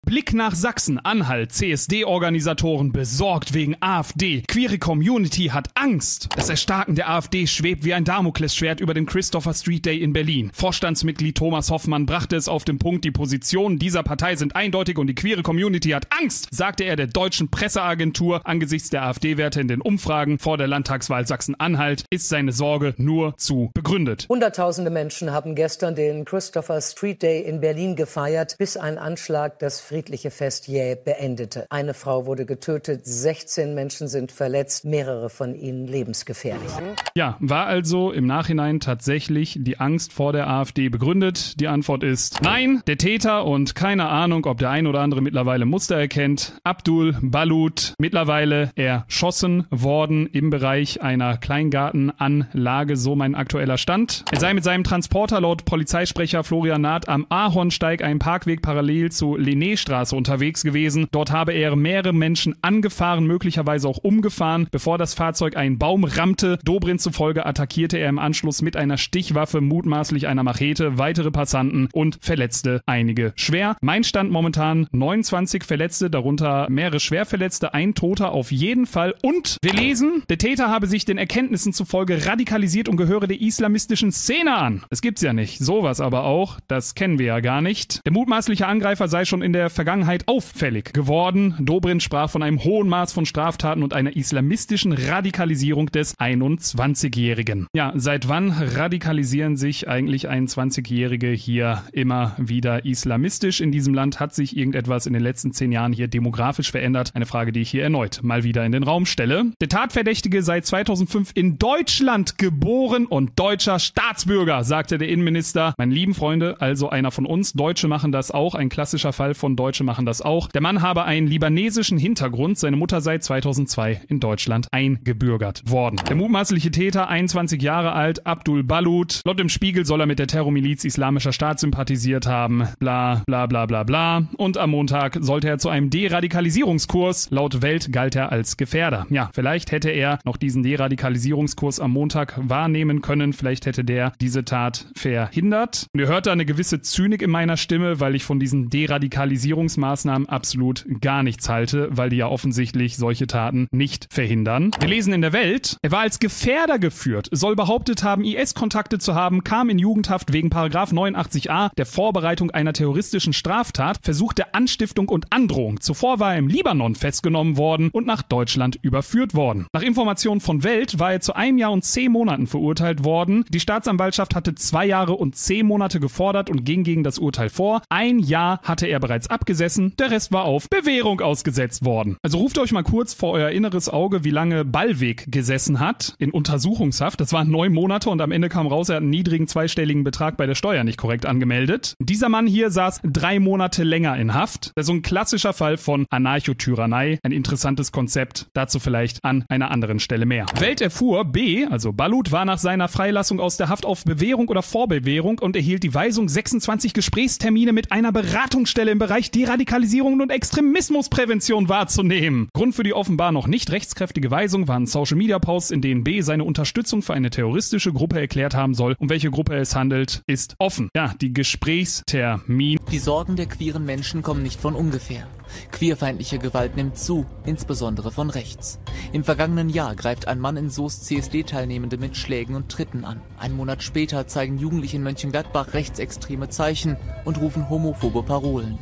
Blick nach Sachsen-Anhalt. CSD-Organisatoren besorgt wegen AfD. Queere Community hat Angst. Das Erstarken der AfD schwebt wie ein Damoklesschwert über den Christopher Street Day in Berlin. Vorstandsmitglied Thomas Hoffmann brachte es auf den Punkt, die Positionen dieser Partei sind eindeutig und die queere Community hat Angst, sagte er der deutschen Presseagentur. Angesichts der AfD-Werte in den Umfragen vor der Landtagswahl Sachsen-Anhalt ist seine Sorge nur zu begründet. Hunderttausende Menschen haben gestern den Christopher Street Day in Berlin gefeiert, bis ein Anschlag das friedliche Fest jäh beendete. Eine Frau wurde getötet, 16 Menschen sind verletzt, mehrere von ihnen lebensgefährlich. Ja, war also im Nachhinein tatsächlich die Angst vor der AfD begründet? Die Antwort ist nein. Der Täter und keine Ahnung, ob der ein oder andere mittlerweile Muster erkennt. Abdul Balut, mittlerweile erschossen worden im Bereich einer Kleingartenanlage, so mein aktueller Stand. Er sei mit seinem Transporter laut Polizeisprecher Florian Naht am Ahornsteig, einem Parkweg parallel zu Linnéstraße, unterwegs gewesen. Dort habe er mehrere Menschen angefahren, möglicherweise auch umgefahren, bevor das Fahrzeug einen Baum rammte. Dobrindt zufolge attackierte er im Anschluss mit einer Stichwaffe, mutmaßlich einer Machete, weitere Passanten und verletzte einige schwer. Mein Stand momentan 29 Verletzte, darunter mehrere Schwerverletzte, ein Toter auf jeden Fall. Und wir lesen, der Täter habe sich den Erkenntnissen zufolge radikalisiert und gehöre der islamistischen Szene an. Das gibt's ja nicht. Sowas aber auch, das kennen wir ja gar nicht. Der mutmaßliche Angreifer sei schon in der Vergangenheit auffällig geworden. Dobrindt sprach von einem hohen Maß von Straftaten und einer islamistischen Radikalisierung des 21-Jährigen. Ja, seit wann radikalisieren sich eigentlich 21-Jährige hier immer wieder islamistisch? In diesem Land hat sich irgendetwas in den letzten 10 Jahren hier demografisch verändert. Eine Frage, die ich hier erneut mal wieder in den Raum stelle. Der Tatverdächtige sei 2005 in Deutschland geboren und deutscher Staatsbürger, sagte der Innenminister. Meine lieben Freunde, also einer von uns. Deutsche machen das auch. Ein klassischer Fall von Deutsche machen das auch. Der Mann habe einen libanesischen Hintergrund. Seine Mutter sei 2002 in Deutschland eingebürgert worden. Der mutmaßliche Täter, 21 Jahre alt, Abdul Balut. Laut dem Spiegel soll er mit der Terrormiliz Islamischer Staat sympathisiert haben. Bla bla bla bla bla. Und am Montag sollte er zu einem Deradikalisierungskurs. Laut Welt galt er als Gefährder. Ja, vielleicht hätte er noch diesen Deradikalisierungskurs am Montag wahrnehmen können. Vielleicht hätte der diese Tat verhindert. Und ihr hört da eine gewisse Zynik in meiner Stimme, weil ich von diesen Deradikalisierungsmaßnahmen absolut gar nichts halte, weil die ja offensichtlich solche Taten nicht verhindern. Wir lesen in der Welt, er war als Gefährder geführt, soll behauptet haben, IS-Kontakte zu haben, kam in Jugendhaft wegen § 89a der Vorbereitung einer terroristischen Straftat, Versuch der Anstiftung und Androhung. Zuvor war er im Libanon festgenommen worden und nach Deutschland überführt worden. Nach Informationen von Welt war er zu 1 Jahr und 10 Monaten verurteilt worden. Die Staatsanwaltschaft hatte 2 Jahre und 10 Monate gefordert und ging gegen das Urteil vor. 1 Jahr hatte er bereits abgesessen, der Rest war auf Bewährung ausgesetzt worden. Also ruft euch mal kurz vor euer inneres Auge, wie lange Ballweg gesessen hat in Untersuchungshaft. Das waren 9 Monate und am Ende kam raus, er hat einen niedrigen zweistelligen Betrag bei der Steuer nicht korrekt angemeldet. Dieser Mann hier saß 3 Monate länger in Haft. Das ist so ein klassischer Fall von Anarchotyrannei. Ein interessantes Konzept, dazu vielleicht an einer anderen Stelle mehr. Welt erfuhr, B, also Balut, war nach seiner Freilassung aus der Haft auf Bewährung oder Vorbewährung und erhielt die Weisung, 26 Gesprächstermine mit einer Beratungsstelle im Bereich Deradikalisierung und Extremismusprävention wahrzunehmen. Grund für die offenbar noch nicht rechtskräftige Weisung waren Social-Media-Posts, in denen B seine Unterstützung für eine terroristische Gruppe erklärt haben soll. Um welche Gruppe es handelt, ist offen. Ja, die Gesprächstermin. Die Sorgen der queeren Menschen kommen nicht von ungefähr. Queerfeindliche Gewalt nimmt zu, insbesondere von rechts. Im vergangenen Jahr greift ein Mann in Soest CSD-Teilnehmende mit Schlägen und Tritten an. 1 Monat später zeigen Jugendliche in Mönchengladbach rechtsextreme Zeichen und rufen homophobe Parolen.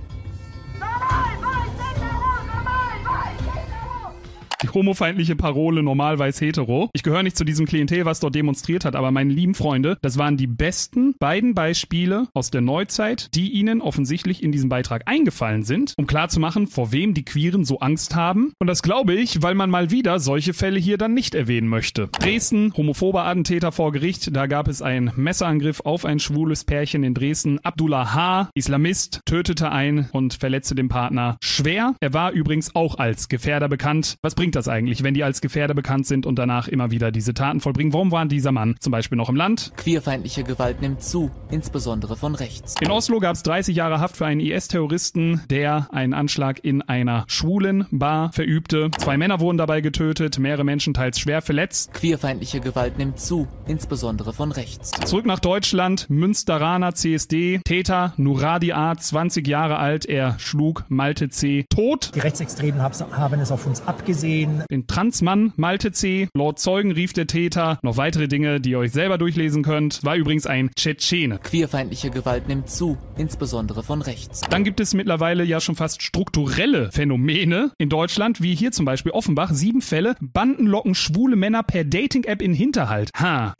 Die homofeindliche Parole normal weiß hetero. Ich gehöre nicht zu diesem Klientel, was dort demonstriert hat, aber meine lieben Freunde, das waren die besten beiden Beispiele aus der Neuzeit, die ihnen offensichtlich in diesem Beitrag eingefallen sind, um klarzumachen, vor wem die Queeren so Angst haben. Und das glaube ich, weil man mal wieder solche Fälle hier dann nicht erwähnen möchte. Dresden, homophober Attentäter vor Gericht, da gab es einen Messerangriff auf ein schwules Pärchen in Dresden. Abdullah H., Islamist, tötete einen und verletzte den Partner schwer. Er war übrigens auch als Gefährder bekannt. Was bringt das das eigentlich, wenn die als Gefährder bekannt sind und danach immer wieder diese Taten vollbringen? Warum war dieser Mann zum Beispiel noch im Land? Queerfeindliche Gewalt nimmt zu, insbesondere von rechts. In Oslo gab es 30 Jahre Haft für einen IS-Terroristen, der einen Anschlag in einer schwulen Bar verübte. 2 Männer wurden dabei getötet, mehrere Menschen teils schwer verletzt. Queerfeindliche Gewalt nimmt zu, insbesondere von rechts. Zurück nach Deutschland, Münsteraner CSD, Täter Nuradi A., 20 Jahre alt, er schlug Malte C. tot. Die Rechtsextremen haben es auf uns abgesehen. Den Transmann Malte C. Laut Zeugen rief der Täter noch weitere Dinge, die ihr euch selber durchlesen könnt. War übrigens ein Tschetschene. Queerfeindliche Gewalt nimmt zu, insbesondere von rechts. Dann gibt es mittlerweile ja schon fast strukturelle Phänomene in Deutschland, wie hier zum Beispiel Offenbach. 7 Fälle, Banden locken schwule Männer per Dating-App in Hinterhalt.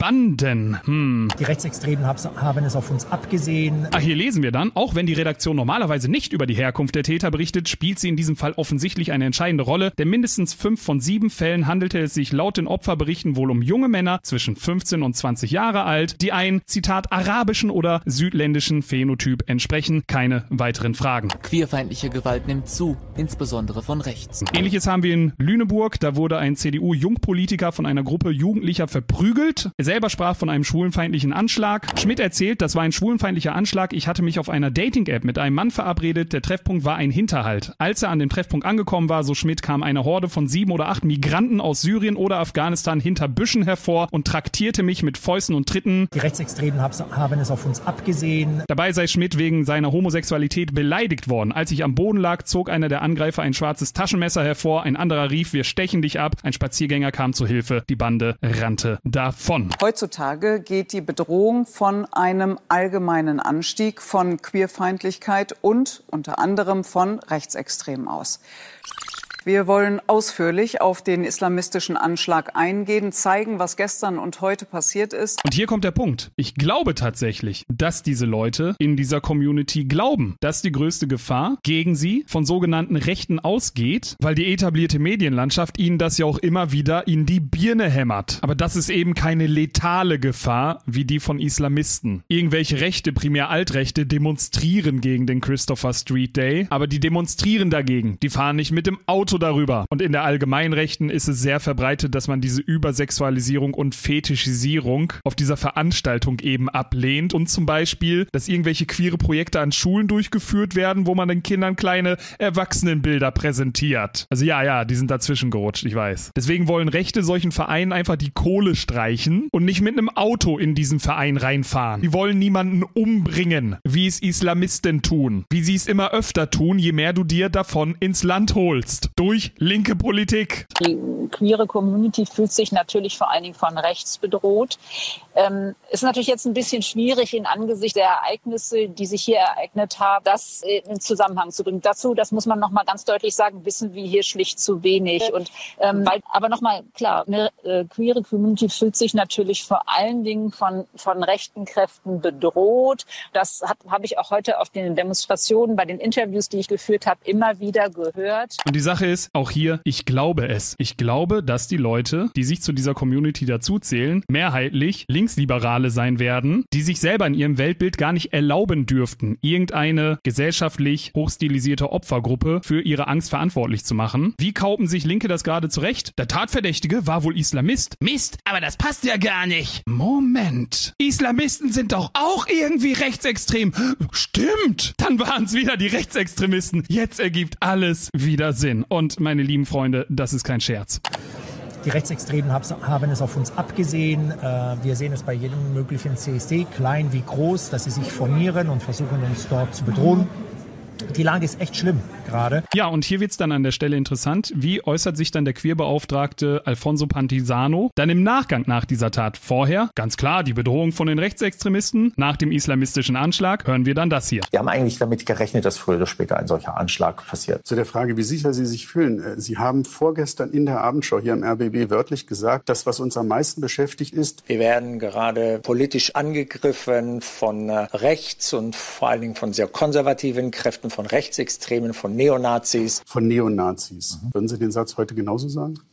Banden. Die Rechtsextremen haben es auf uns abgesehen. Hier lesen wir dann, auch wenn die Redaktion normalerweise nicht über die Herkunft der Täter berichtet, spielt sie in diesem Fall offensichtlich eine entscheidende Rolle, denn mindestens 5 von 7 Fällen handelte es sich laut den Opferberichten wohl um junge Männer zwischen 15 und 20 Jahre alt, die ein, Zitat, arabischen oder südländischen Phänotyp entsprechen. Keine weiteren Fragen. Queerfeindliche Gewalt nimmt zu, insbesondere von rechts. Ähnliches haben wir in Lüneburg. Da wurde ein CDU-Jungpolitiker von einer Gruppe Jugendlicher verprügelt. Er selber sprach von einem schwulenfeindlichen Anschlag. Schmidt erzählt, das war ein schwulenfeindlicher Anschlag. Ich hatte mich auf einer Dating-App mit einem Mann verabredet. Der Treffpunkt war ein Hinterhalt. Als er an dem Treffpunkt angekommen war, so Schmidt, kam eine Horde von 7 oder 8 Migranten aus Syrien oder Afghanistan hinter Büschen hervor und traktierte mich mit Fäusten und Tritten. Die Rechtsextremen haben es auf uns abgesehen. Dabei sei Schmidt wegen seiner Homosexualität beleidigt worden. Als ich am Boden lag, zog einer der Angreifer ein schwarzes Taschenmesser hervor. Ein anderer rief, wir stechen dich ab. Ein Spaziergänger kam zu Hilfe. Die Bande rannte davon. Heutzutage geht die Bedrohung von einem allgemeinen Anstieg von Queerfeindlichkeit und unter anderem von Rechtsextremen aus. Wir wollen ausführlich auf den islamistischen Anschlag eingehen, zeigen, was gestern und heute passiert ist. Und hier kommt der Punkt. Ich glaube tatsächlich, dass diese Leute in dieser Community glauben, dass die größte Gefahr gegen sie von sogenannten Rechten ausgeht, weil die etablierte Medienlandschaft ihnen das ja auch immer wieder in die Birne hämmert. Aber das ist eben keine letale Gefahr wie die von Islamisten. Irgendwelche Rechte, primär Altrechte, demonstrieren gegen den Christopher Street Day, aber die demonstrieren dagegen. Die fahren nicht mit dem Auto darüber. Und in der Allgemeinrechten ist es sehr verbreitet, dass man diese Übersexualisierung und Fetischisierung auf dieser Veranstaltung eben ablehnt und zum Beispiel, dass irgendwelche queere Projekte an Schulen durchgeführt werden, wo man den Kindern kleine Erwachsenenbilder präsentiert. Also ja, die sind dazwischen gerutscht, ich weiß. Deswegen wollen Rechte solchen Vereinen einfach die Kohle streichen und nicht mit einem Auto in diesen Verein reinfahren. Die wollen niemanden umbringen, wie es Islamisten tun. Wie sie es immer öfter tun, je mehr du dir davon ins Land holst. Durch linke Politik. Die queere Community fühlt sich natürlich vor allen Dingen von rechts bedroht. Ist natürlich jetzt ein bisschen schwierig in Angesicht der Ereignisse, die sich hier ereignet haben, das in Zusammenhang zu bringen. Dazu, das muss man nochmal ganz deutlich sagen, wissen wir hier schlicht zu wenig. Aber nochmal klar, eine queere Community fühlt sich natürlich vor allen Dingen von rechten Kräften bedroht. Das habe ich auch heute auf den Demonstrationen, bei den Interviews, die ich geführt habe, immer wieder gehört. Und die Sache ist, auch hier, ich glaube es. Ich glaube, dass die Leute, die sich zu dieser Community dazuzählen, mehrheitlich Linksliberale sein werden, die sich selber in ihrem Weltbild gar nicht erlauben dürften, irgendeine gesellschaftlich hochstilisierte Opfergruppe für ihre Angst verantwortlich zu machen. Wie kaufen sich Linke das gerade zurecht? Der Tatverdächtige war wohl Islamist. Mist, aber das passt ja gar nicht. Moment. Islamisten sind doch auch irgendwie rechtsextrem. Stimmt. Dann waren es wieder die Rechtsextremisten. Jetzt ergibt alles wieder Sinn. Und meine lieben Freunde, das ist kein Scherz. Die Rechtsextremen haben es auf uns abgesehen. Wir sehen es bei jedem möglichen CSD, klein wie groß, dass sie sich formieren und versuchen, uns dort zu bedrohen. Die Lage ist echt schlimm gerade. Ja, und hier wird's dann an der Stelle interessant. Wie äußert sich dann der Queerbeauftragte Alfonso Pantisano dann im Nachgang nach dieser Tat? Vorher, ganz klar, die Bedrohung von den Rechtsextremisten. Nach dem islamistischen Anschlag hören wir dann das hier. Wir haben eigentlich damit gerechnet, dass früher oder später ein solcher Anschlag passiert. Zu der Frage, wie sicher Sie sich fühlen. Sie haben vorgestern in der Abendschau hier am RBB wörtlich gesagt, das, was uns am meisten beschäftigt ist. Wir werden gerade politisch angegriffen von rechts und vor allen Dingen von sehr konservativen Kräften, von Rechtsextremen, von Neonazis. Von Neonazis. Würden Sie den Satz heute genauso sagen?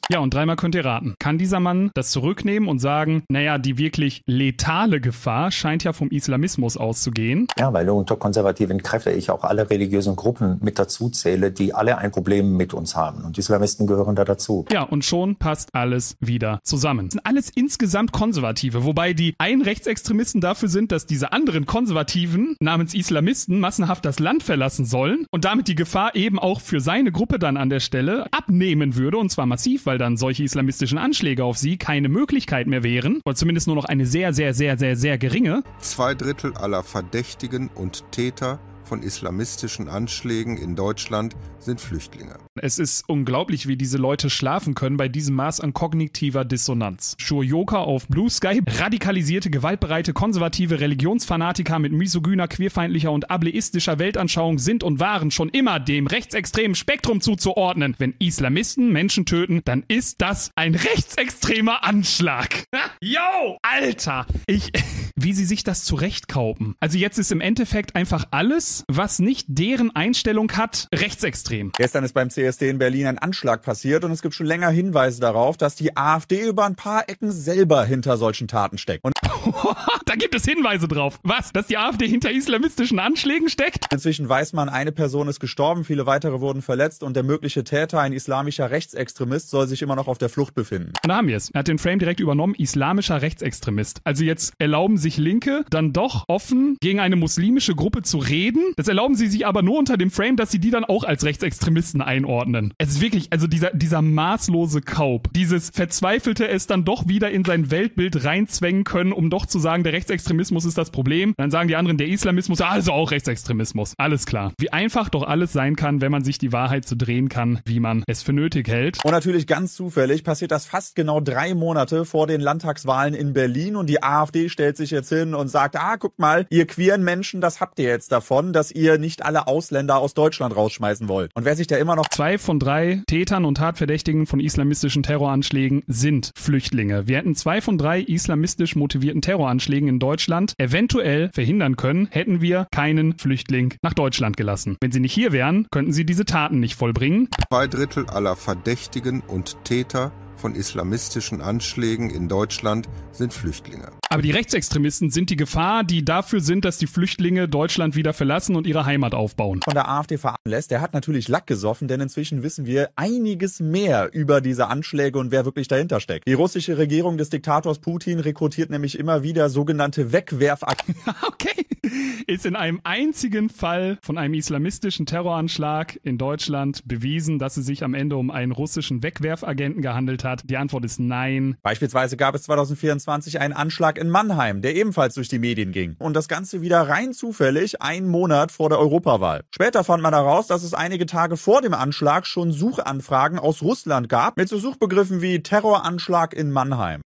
Ja, und dreimal könnt ihr raten. Kann dieser Mann das zurücknehmen und sagen, naja, die wirklich letale Gefahr scheint ja vom Islamismus auszugehen? Ja, weil unter konservativen Kräften ich auch alle religiösen Gruppen mit dazu zähle, die alle ein Problem mit uns haben. Und die Islamisten gehören da dazu. Ja, und schon passt alles wieder zusammen. Das sind alles insgesamt Konservative, wobei die einen Rechtsextremisten dafür sind, dass diese anderen Konservativen namens Islamisten massenhaft das Land verlassen sollen und damit die Gefahr eben auch für seine Gruppe dann an der Stelle abnehmen würde, und zwar massiv, weil dann solche islamistischen Anschläge auf sie keine Möglichkeit mehr wären, oder zumindest nur noch eine sehr, sehr, sehr, sehr, sehr geringe. 2/3 aller Verdächtigen und Täter von islamistischen Anschlägen in Deutschland sind Flüchtlinge. Es ist unglaublich, wie diese Leute schlafen können bei diesem Maß an kognitiver Dissonanz. Shurioka auf Blue Sky, radikalisierte, gewaltbereite, konservative Religionsfanatiker mit misogyner, queerfeindlicher und ableistischer Weltanschauung sind und waren schon immer dem rechtsextremen Spektrum zuzuordnen. Wenn Islamisten Menschen töten, dann ist das ein rechtsextremer Anschlag. Yo, Alter! Wie sie sich das zurechtkaufen. Also jetzt ist im Endeffekt einfach alles, was nicht deren Einstellung hat, rechtsextrem. Gestern ist beim CSD in Berlin ein Anschlag passiert und es gibt schon länger Hinweise darauf, dass die AfD über ein paar Ecken selber hinter solchen Taten steckt. Und da gibt es Hinweise drauf. Was? Dass die AfD hinter islamistischen Anschlägen steckt? Inzwischen weiß man, eine Person ist gestorben, viele weitere wurden verletzt und der mögliche Täter, ein islamischer Rechtsextremist, soll sich immer noch auf der Flucht befinden. Und da haben wir es. Er hat den Frame direkt übernommen, islamischer Rechtsextremist. Also jetzt erlauben sich Linke dann doch offen gegen eine muslimische Gruppe zu reden. Das erlauben sie sich aber nur unter dem Frame, dass sie die dann auch als Rechtsextremisten einordnen. Es ist wirklich, also dieser maßlose Kaub, dieses verzweifelte es dann doch wieder in sein Weltbild reinzwängen können, um doch zu sagen, der Rechtsextremismus ist das Problem. Dann sagen die anderen, der Islamismus, also auch Rechtsextremismus. Alles klar. Wie einfach doch alles sein kann, wenn man sich die Wahrheit so drehen kann, wie man es für nötig hält. Und natürlich ganz zufällig passiert das fast genau 3 Monate vor den Landtagswahlen in Berlin und die AfD stellt sich jetzt hin und sagt, guckt mal, ihr queeren Menschen, das habt ihr jetzt davon, dass ihr nicht alle Ausländer aus Deutschland rausschmeißen wollt. Und wer sich da immer noch... 2 von 3 Tätern und Tatverdächtigen von islamistischen Terroranschlägen sind Flüchtlinge. Wir hätten 2 von 3 islamistisch motivierten Terroranschlägen in Deutschland eventuell verhindern können, hätten wir keinen Flüchtling nach Deutschland gelassen. Wenn sie nicht hier wären, könnten sie diese Taten nicht vollbringen. 2/3 aller Verdächtigen und Täter von islamistischen Anschlägen in Deutschland sind Flüchtlinge. Aber die Rechtsextremisten sind die Gefahr, die dafür sind, dass die Flüchtlinge Deutschland wieder verlassen und ihre Heimat aufbauen. Von der AfD veranlasst, der hat natürlich Lack gesoffen, denn inzwischen wissen wir einiges mehr über diese Anschläge und wer wirklich dahinter steckt. Die russische Regierung des Diktators Putin rekrutiert nämlich immer wieder sogenannte Wegwerfagenten. Okay. Ist in einem einzigen Fall von einem islamistischen Terroranschlag in Deutschland bewiesen, dass es sich am Ende um einen russischen Wegwerfagenten gehandelt hat? Die Antwort ist nein. Beispielsweise gab es 2024 einen Anschlag in Mannheim, der ebenfalls durch die Medien ging. Und das Ganze wieder rein zufällig, einen Monat vor der Europawahl. Später fand man heraus, dass es einige Tage vor dem Anschlag schon Suchanfragen aus Russland gab, mit so Suchbegriffen wie Terroranschlag in Mannheim.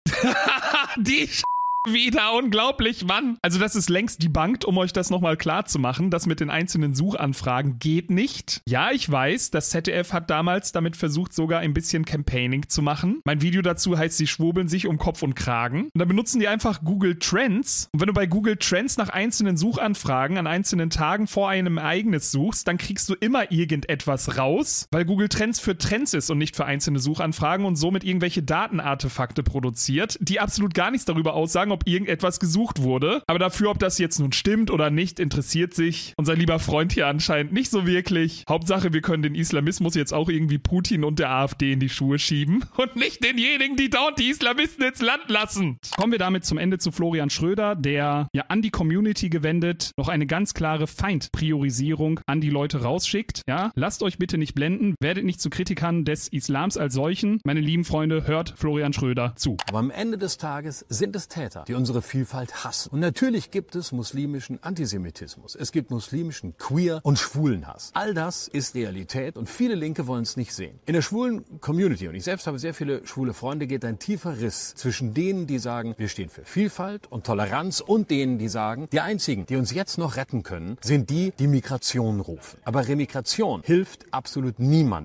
Die wieder, unglaublich, Mann. Also das ist längst debunked, um euch das nochmal klar zu machen. Das mit den einzelnen Suchanfragen geht nicht. Ja, ich weiß, das ZDF hat damals damit versucht, sogar ein bisschen Campaigning zu machen. Mein Video dazu heißt, sie schwurbeln sich um Kopf und Kragen. Und dann benutzen die einfach Google Trends. Und wenn du bei Google Trends nach einzelnen Suchanfragen an einzelnen Tagen vor einem Ereignis suchst, dann kriegst du immer irgendetwas raus, weil Google Trends für Trends ist und nicht für einzelne Suchanfragen und somit irgendwelche Datenartefakte produziert, die absolut gar nichts darüber aussagen, ob irgendetwas gesucht wurde. Aber dafür, ob das jetzt nun stimmt oder nicht, interessiert sich unser lieber Freund hier anscheinend nicht so wirklich. Hauptsache, wir können den Islamismus jetzt auch irgendwie Putin und der AfD in die Schuhe schieben und nicht denjenigen, die dort die Islamisten ins Land lassen. Kommen wir damit zum Ende zu Florian Schröder, der ja an die Community gewendet noch eine ganz klare Feindpriorisierung an die Leute rausschickt. Ja, lasst euch bitte nicht blenden, werdet nicht zu Kritikern des Islams als solchen. Meine lieben Freunde, hört Florian Schröder zu. Aber am Ende des Tages sind es Täter, die unsere Vielfalt hassen. Und natürlich gibt es muslimischen Antisemitismus. Es gibt muslimischen Queer- und Schwulenhass. All das ist Realität und viele Linke wollen es nicht sehen. In der schwulen Community, und ich selbst habe sehr viele schwule Freunde, geht ein tiefer Riss zwischen denen, die sagen, wir stehen für Vielfalt und Toleranz, und denen, die sagen, die einzigen, die uns jetzt noch retten können, sind die, die Migration rufen. Aber Remigration hilft absolut niemandem.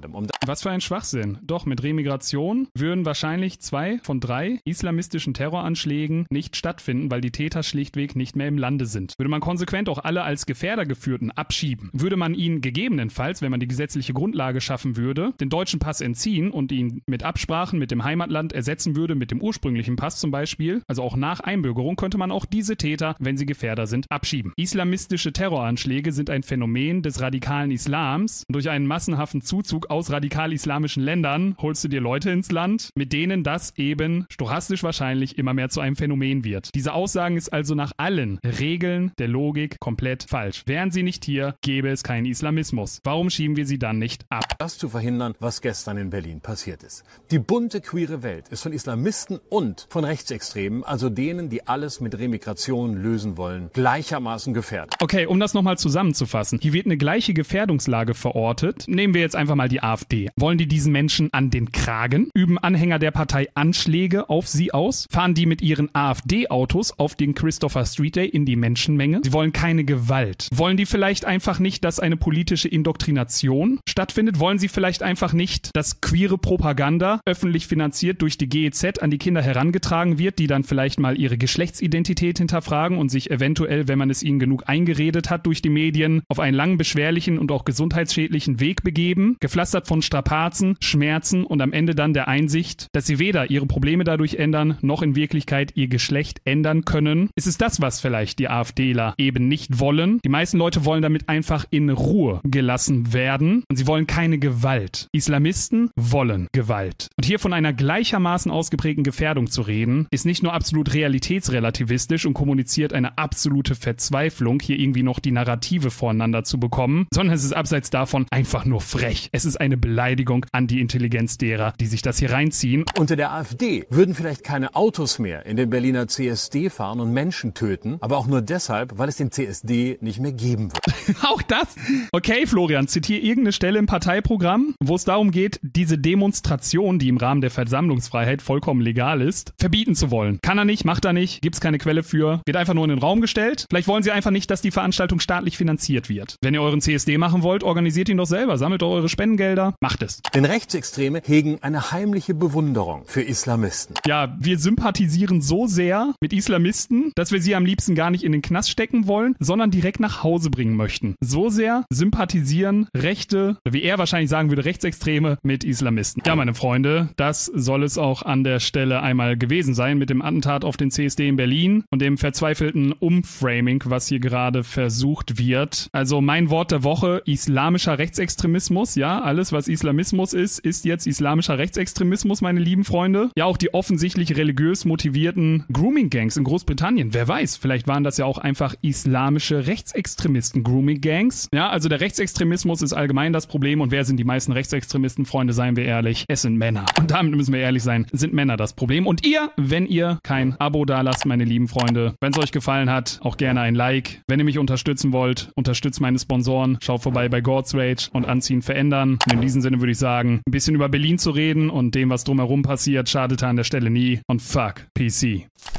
Was für ein Schwachsinn. Doch mit Remigration würden wahrscheinlich 2 von 3 islamistischen Terroranschlägen nicht stattfinden, weil die Täter schlichtweg nicht mehr im Lande sind. Würde man konsequent auch alle als Gefährdergeführten abschieben, würde man ihnen gegebenenfalls, wenn man die gesetzliche Grundlage schaffen würde, den deutschen Pass entziehen und ihn mit Absprachen mit dem Heimatland ersetzen würde, mit dem ursprünglichen Pass zum Beispiel, also auch nach Einbürgerung, könnte man auch diese Täter, wenn sie Gefährder sind, abschieben. Islamistische Terroranschläge sind ein Phänomen des radikalen Islams. Durch einen massenhaften Zuzug aus radikal-islamischen Ländern holst du dir Leute ins Land, mit denen das eben stochastisch wahrscheinlich immer mehr zu einem Phänomen wird. Diese Aussagen ist also nach allen Regeln der Logik komplett falsch. Wären sie nicht hier, gäbe es keinen Islamismus. Warum schieben wir sie dann nicht ab? Das zu verhindern, was gestern in Berlin passiert ist. Die bunte queere Welt ist von Islamisten und von Rechtsextremen, also denen, die alles mit Remigration lösen wollen, gleichermaßen gefährdet. Okay, um das nochmal zusammenzufassen. Hier wird eine gleiche Gefährdungslage verortet. Nehmen wir jetzt einfach mal die AfD. Wollen die diesen Menschen an den Kragen? Üben Anhänger der Partei Anschläge auf sie aus? Fahren die mit ihren AfD-Autos auf den Christopher Street Day in die Menschenmenge? Sie wollen keine Gewalt. Wollen die vielleicht einfach nicht, dass eine politische Indoktrination stattfindet? Wollen sie vielleicht einfach nicht, dass queere Propaganda öffentlich finanziert durch die GEZ an die Kinder herangetragen wird, die dann vielleicht mal ihre Geschlechtsidentität hinterfragen und sich eventuell, wenn man es ihnen genug eingeredet hat durch die Medien, auf einen langen, beschwerlichen und auch gesundheitsschädlichen Weg begeben, gepflastert von Strapazen, Schmerzen und am Ende dann der Einsicht, dass sie weder ihre Probleme dadurch ändern, noch in Wirklichkeit ihr Geschlecht ändern können? Ist es das, was vielleicht die AfDler eben nicht wollen? Die meisten Leute wollen damit einfach in Ruhe gelassen werden und sie wollen keine Gewalt. Islamisten wollen Gewalt. Und hier von einer gleichermaßen ausgeprägten Gefährdung zu reden, ist nicht nur absolut realitätsrelativistisch und kommuniziert eine absolute Verzweiflung, hier irgendwie noch die Narrative voreinander zu bekommen, sondern es ist abseits davon einfach nur frech. Es ist eine Beleidigung an die Intelligenz derer, die sich das hier reinziehen. Unter der AfD würden vielleicht keine Autos mehr in den Berliner CSD fahren und Menschen töten, aber auch nur deshalb, weil es den CSD nicht mehr geben wird. Auch das? Okay, Florian, zitiere irgendeine Stelle im Parteiprogramm, wo es darum geht, diese Demonstration, die im Rahmen der Versammlungsfreiheit vollkommen legal ist, verbieten zu wollen. Kann er nicht, macht er nicht, gibt es keine Quelle für, wird einfach nur in den Raum gestellt. Vielleicht wollen sie einfach nicht, dass die Veranstaltung staatlich finanziert wird. Wenn ihr euren CSD machen wollt, organisiert ihn doch selber, sammelt doch eure Spendengelder, macht es. Denn Rechtsextreme hegen eine heimliche Bewunderung für Islamisten. Ja, wir sympathisieren so sehr mit Islamisten, dass wir sie am liebsten gar nicht in den Knast stecken wollen, sondern direkt nach Hause bringen möchten. So sehr sympathisieren Rechte, wie er wahrscheinlich sagen würde, Rechtsextreme mit Islamisten. Ja, meine Freunde, das soll es auch an der Stelle einmal gewesen sein mit dem Attentat auf den CSD in Berlin und dem verzweifelten Umframing, was hier gerade versucht wird. Also mein Wort der Woche, islamischer Rechtsextremismus. Ja, alles, was Islamismus ist jetzt islamischer Rechtsextremismus, meine lieben Freunde. Ja, auch die offensichtlich religiös motivierten Grooming-Gangs in Großbritannien. Wer weiß, vielleicht waren das ja auch einfach islamische Rechtsextremisten, Grooming-Gangs. Ja, also der Rechtsextremismus ist allgemein das Problem. Und wer sind die meisten Rechtsextremisten, Freunde, seien wir ehrlich? Es sind Männer. Und damit müssen wir ehrlich sein, sind Männer das Problem. Und ihr, wenn ihr kein Abo da lasst, meine lieben Freunde, wenn es euch gefallen hat, auch gerne ein Like. Wenn ihr mich unterstützen wollt, unterstützt meine Sponsoren. Schaut vorbei bei God's Rage und Anziehen verändern. Und in diesem Sinne würde ich sagen, ein bisschen über Berlin zu reden und dem, was drumherum passiert, schadet an der Stelle nie. Und fuck PC.